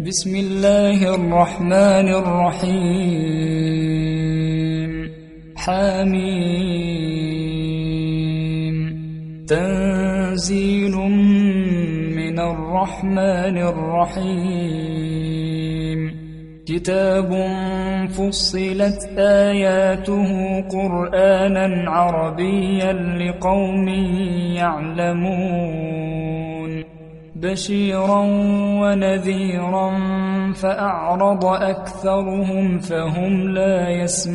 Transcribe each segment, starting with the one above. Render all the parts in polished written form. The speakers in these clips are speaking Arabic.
بسم الله الرحمن الرحيم. حميم. تنزيل من الرحمن الرحيم. كتاب فصلت آياته قرآنا عربيا لقوم يعلمون بشيرا ونذيرا فأعرض أكثرهم فهم لا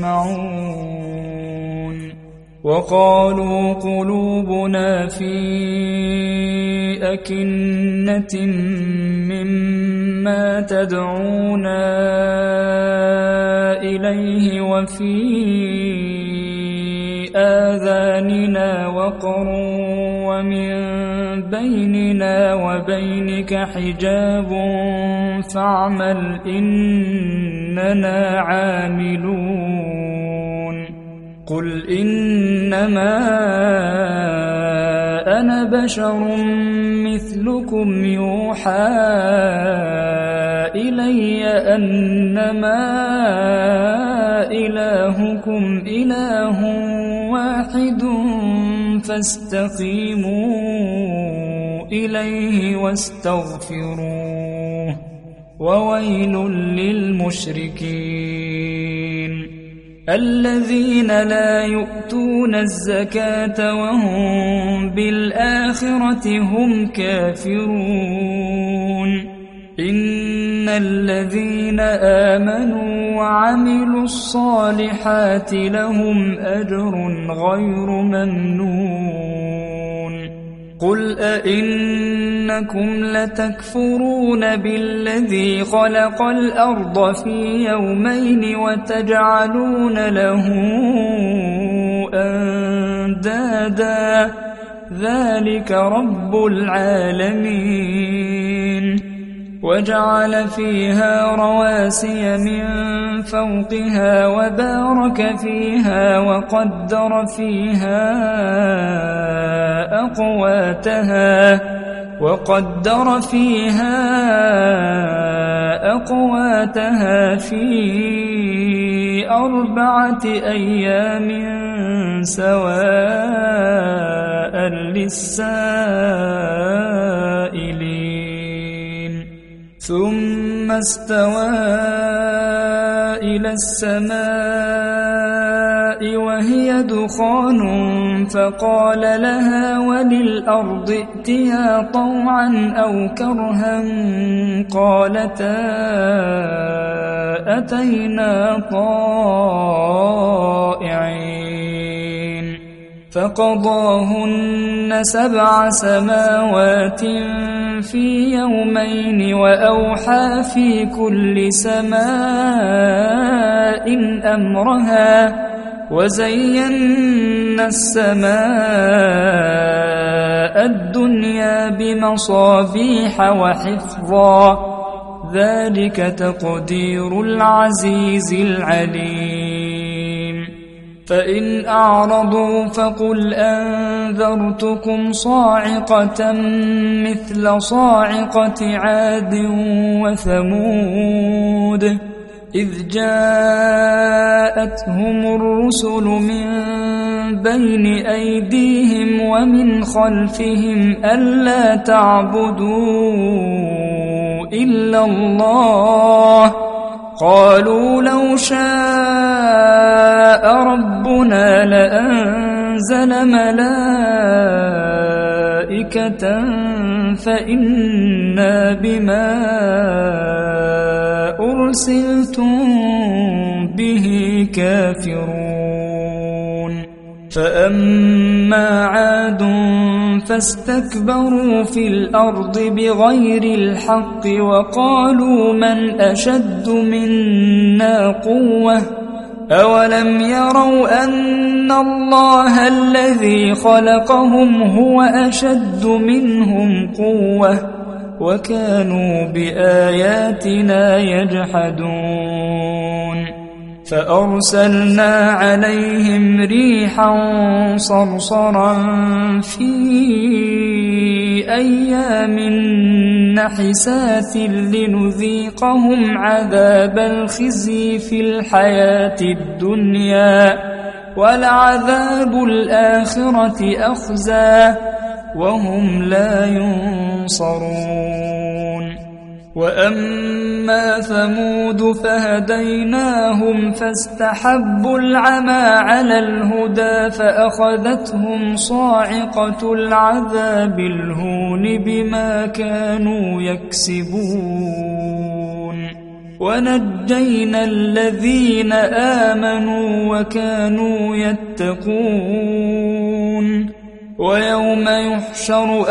يسمعون. وقالوا قلوبنا في أكنة مما تدعونا إليه وفي آذاننا وقر ومن بيننا وبينك حجاب فاعمل إننا عاملون. قل إنما أنا بشر مثلكم يوحى إلي أنما إلهكم إله واحد فاستقيموا إليه واستغفروه وويل للمشركين الذين لا يؤتون الزكاة وهم بالآخرة هم كافرون. إن الذين آمنوا وعملوا الصالحات لهم أجر غير ممنون. قل أئنكم لتكفرون بالذي خلق الأرض في يومين وتجعلون له أندادا ذلك رب العالمين. وجعل فيها رواسي من فوقها وبارك فيها وقدر فيها أقواتها في 4 أيام سواء للسائلين. ثم استوى إلى السماء وهي دخان فقال لها وللأرض ائتيا طوعا أو كرها قالتا أتينا طائعين. فقضاهن 7 سماوات في يومين وأوحى في كل سماء أمرها وزينا السماء الدنيا بمصابيح وحفظا ذلك تقدير العزيز العليم. فإن أعرضوا فقل أنذرتكم صاعقة مثل صاعقة عاد وثمود إذ جاءتهم الرسل من بين أيديهم ومن خلفهم ألا تعبدوا إلا الله قالوا لو شاء ربنا لأنزل ملائكة فإنا بما أرسلتم به كافرون. فأما عاد فاستكبروا في الأرض بغير الحق وقالوا من أشد منا قوة أولم يروا أن الله الذي خلقهم هو أشد منهم قوة وكانوا بآياتنا يجحدون. فأرسلنا عليهم ريحا صرصرا في أيام نحسات لنذيقهم عذاب الخزي في الحياة الدنيا ولعذاب الآخرة أخزى وهم لا ينصرون وأما ثمود فهديناهم فاستحبوا العمى على الهدى فأخذتهم صاعقة العذاب الهون بما كانوا يكسبون ونجينا الذين آمنوا وكانوا يتقون ويوم يحشر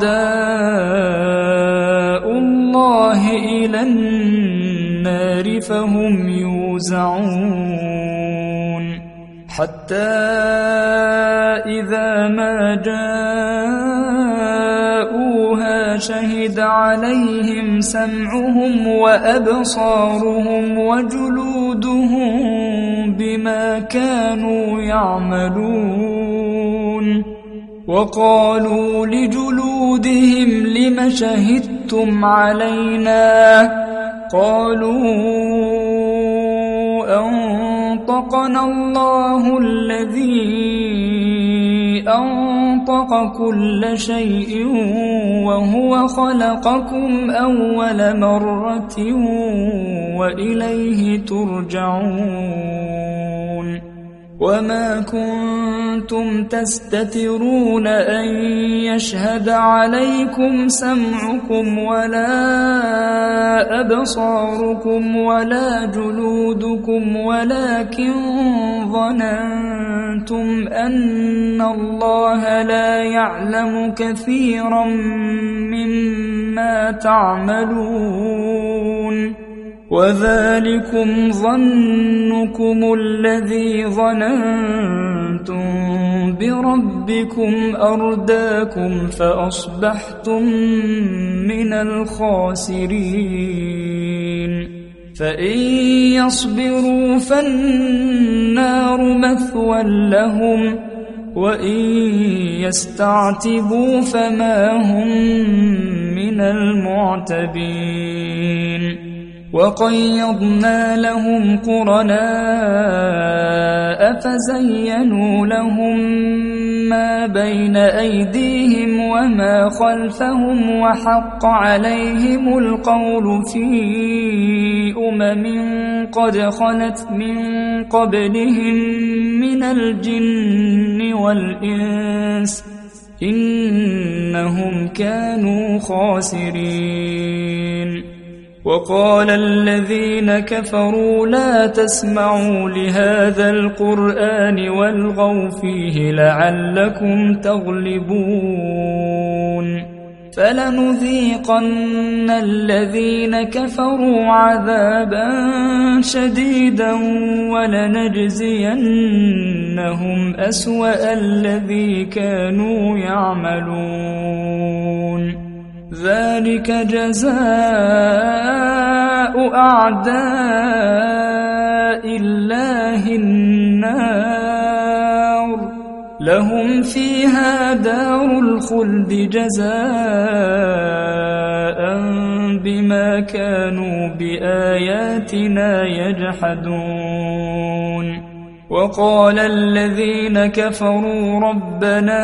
أعداء الله إلى النار فهم يوزعون حتى إذا ما جاءوها شهد عليهم سمعهم وأبصارهم وجلودهم بما كانوا يعملون وقالوا لجلودهم لم شهدتم علينا قالوا أنطقنا الله الذي أنطق كل شيء وهو خلقكم أول مرة وإليه ترجعون وما كنتم تستترون أن يشهد عليكم سمعكم ولا أبصاركم ولا جلودكم ولكن ظننتم أن الله لا يعلم كثيرا مما تعملون وذلكم ظنكم الذي ظننتم بربكم أرداكم فأصبحتم من الخاسرين فإن يصبروا فالنار مثوى لهم وإن يستعتبوا فما هم من المعتبين وقيضنا لهم قرناء فزينوا لهم ما بين أيديهم وما خلفهم وحق عليهم القول في قد خلت من قبلهم من الجن والإنس إنهم كانوا خاسرين وقال الذين كفروا لا تسمعوا لهذا القرآن والغوا فيه لعلكم تغلبون فلنذيقن الذين كفروا عذابا شديدا ولنجزينهم أسوأ الذي كانوا يعملون ذلك جزاء أعداء الله النار لهم فيها دار الخلد جزاء بما كانوا بآياتنا يجحدون وقال الذين كفروا ربنا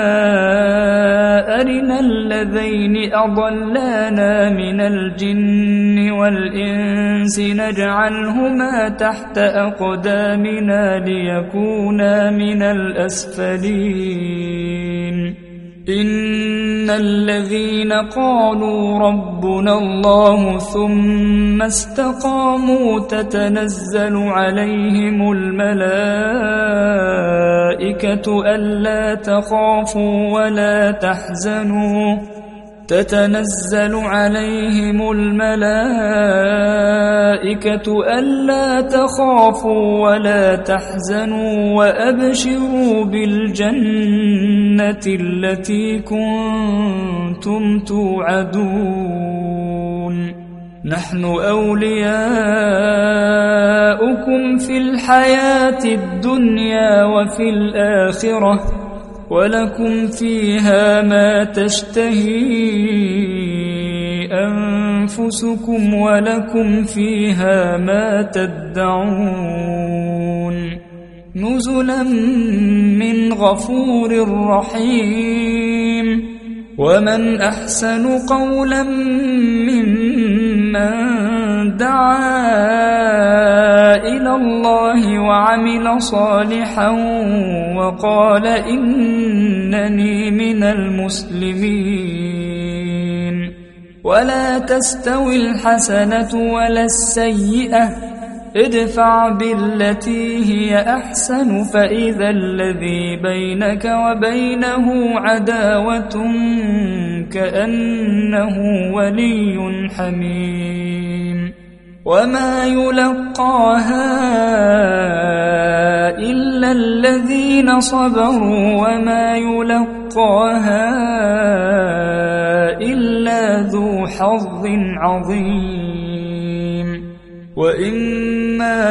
أرنا الذين أضلانا من الجن والإنس نجعلهما تحت أقدامنا ليكونا من الأسفلين إن الذين قالوا ربنا الله ثم استقاموا تتنزل عليهم الملائكة ألا تخافوا ولا تحزنوا تتنزل عليهم الملائكة ألا تخافوا ولا تحزنوا وأبشروا بالجنة التي كنتم توعدون نحن أولياؤكم في الحياة الدنيا وفي الآخرة ولكم فيها ما تشتهي أنفسكم ولكم فيها ما تدعون نزلا من غفور رحيم ومن أحسن قولا ممن دعا إلى الله وعمل صالحا وقال إنني من المسلمين ولا تستوي الحسنة ولا السيئة ادفع بالتي هي أحسن فإذا الذي بينك وبينه عداوة كأنه ولي حميم وما يلقاها إلا الذين صبروا وما يلقاها إلا ذو حظ عظيم وإما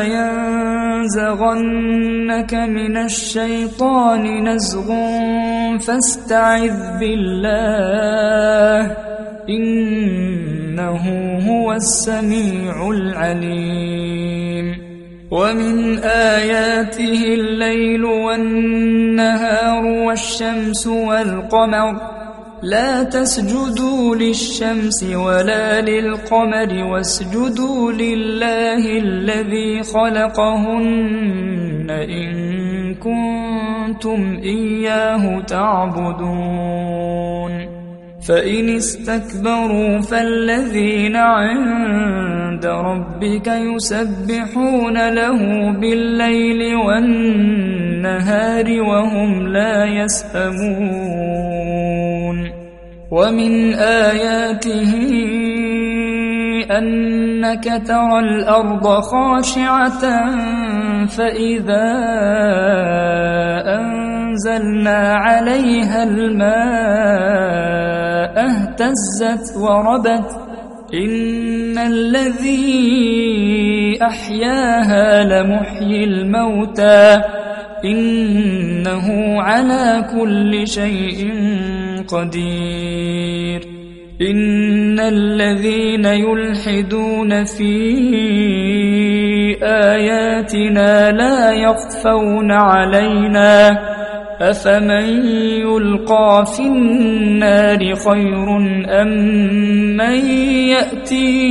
ينزغنك من الشيطان نزغ فاستعذ بالله إنه هو السميع العليم ومن آياته الليل والنهار والشمس والقمر لا تسجدوا للشمس ولا للقمر واسجدوا لله الذي خلقهن إن كنتم إياه تعبدون فإن استكبروا فالذين عند ربك يسبحون له بالليل والنهار وهم لا يسأمون ومن آياته أنك ترى الأرض خاشعة فإذا أنزلنا عليها الماء اهتزت وربت إن الذي أحياها لمحيي الموتى إنه على كل شيء قدير إن الذين يلحدون في آياتنا لا يخفون علينا أفمن يلقى في النار خير أم من يأتي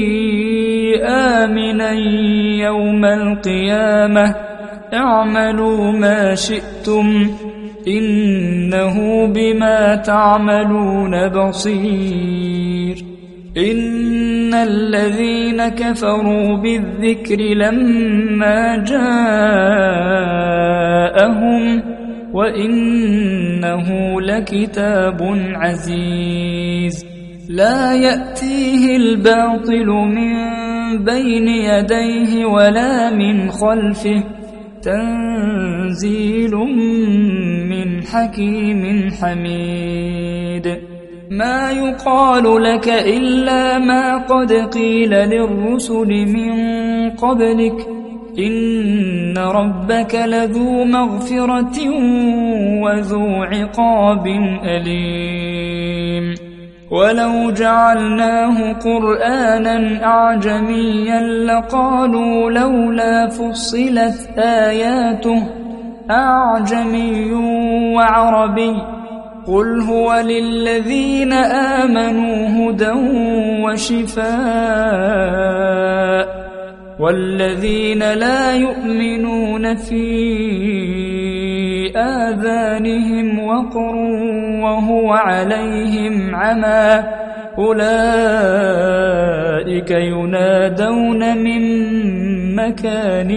آمنا يوم القيامة اعملوا ما شئتم إنه بما تعملون بصير إن الذين كفروا بالذكر لما جاءهم وإنه لكتاب عزيز لا يأتيه الباطل من بين يديه ولا من خلفه تنزيل من حكيم حميد ما يقال لك إلا ما قد قيل للرسل من قبلك إن ربك لذو مغفرة وذو عقاب أليم ولو جعلناه قرآنا أعجميا لقالوا لولا فصلت آياته أعجمي وعربي قل هو للذين آمنوا هدى وشفاء والذين لا يؤمنون في آذانهم وقر وهو عليهم عمى أولئك ينادون من مكان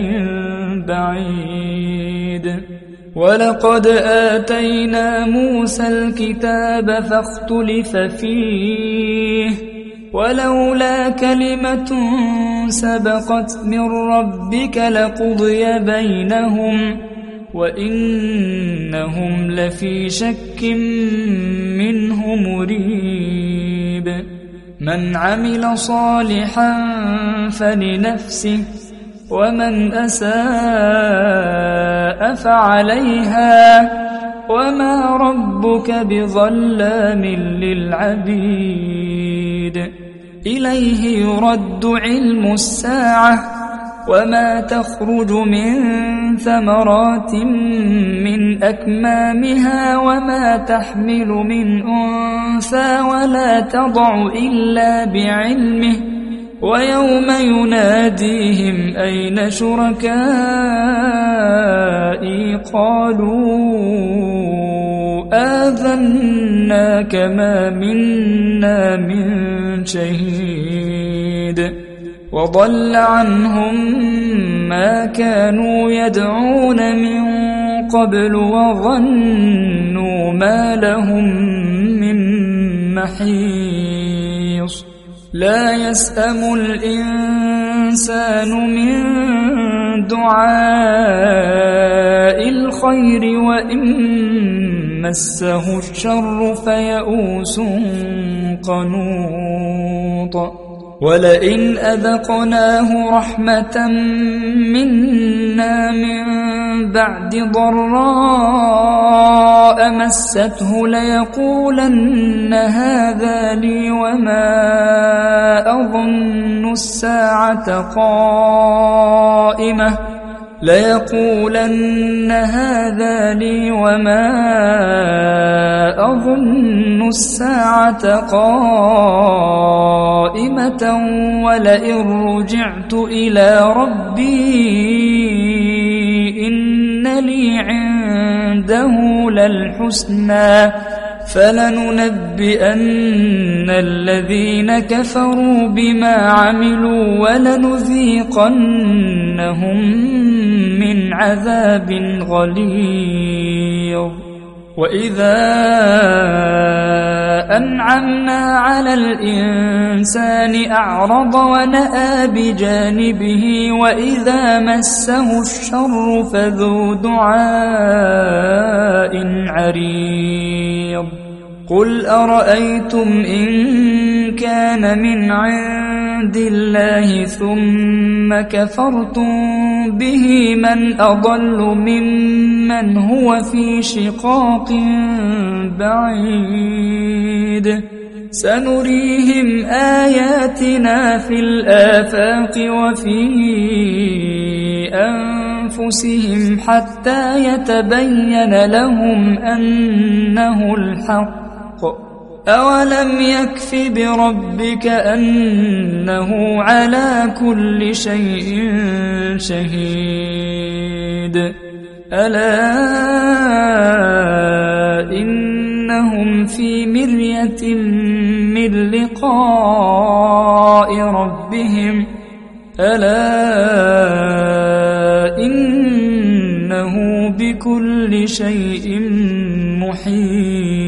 بعيد ولقد آتينا موسى الكتاب فاختلف فيه ولولا كلمة سبقت من ربك لقضي بينهم وإنهم لفي شك منه مريب من عمل صالحا فلنفسه ومن أساء فعليها وما ربك بظلام للعبيد إليه يرد علم الساعة وما تخرج من ثمرات من أكمامها وما تحمل من أنثى ولا تضع إلا بعلمه ويوم يناديهم أين شركائي قالوا آذناك ما منا من شهيد وضل عنهم ما كانوا يدعون من قبل وظنوا ما لهم من محيص لا يسأم الإنسان من دعاء الخير وإن مسه الشر فيئوس قنوط ولئن أذقناه رحمة منا من بعد ضراء مسته ليقولن هذا لي وما أظن الساعة قائمة ليقولن هذا لي وما أظن الساعة قائمة ولئن رجعت إلى ربي إن لي عنده للحسنى فلننبئن الذين كفروا بما عملوا ولنذيقنهم من عذاب غليظ وإذا أنعمنا على الإنسان أعرض ونأى بجانبه وإذا مسه الشر فذو دعاء عريض قل أرأيتم إن كان من عند الله ثم كفرتم به من أضل ممن هو في شقاق بعيد سنريهم آياتنا في الآفاق وفي أنفسهم حتى يتبين لهم أنه الحق أولم يكف بربك أنه على كل شيء شهيد ألا إنهم في مرية من لقاء ربهم ألا إنه بكل شيء محيط